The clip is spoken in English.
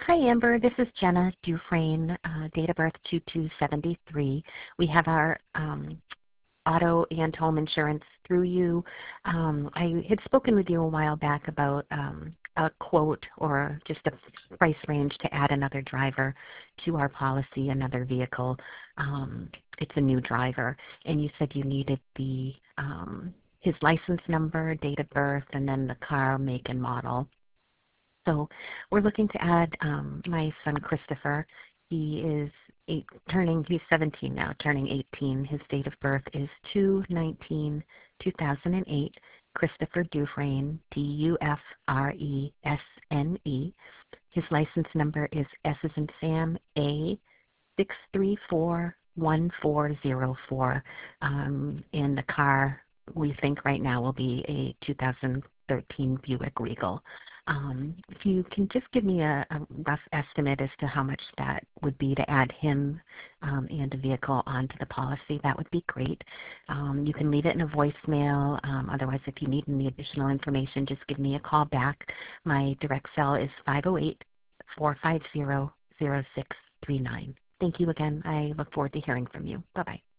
Hi, Amber. This is Jenna Dufresne, date of birth 2273. We have our auto and home insurance through you. I had spoken with you a while back about a quote or just a price range to add another driver to our policy, another vehicle. It's a new driver, and you said you needed the his license number, date of birth, and then the car, make, and model. So we're looking to add my son Christopher. He is he's 17 now, turning 18. His date of birth is 2/19/2008. Christopher Dufresne, Dufresne. His license number is S as in Sam, A 6341404. And the car we think right now will be a 2013 Buick Regal. If you can just give me a rough estimate as to how much that would be to add him and a vehicle onto the policy, that would be great. You can leave it in a voicemail. Otherwise, if you need any additional information, just give me a call back. My direct cell is 508-450-0639. Thank you again. I look forward to hearing from you. Bye-bye.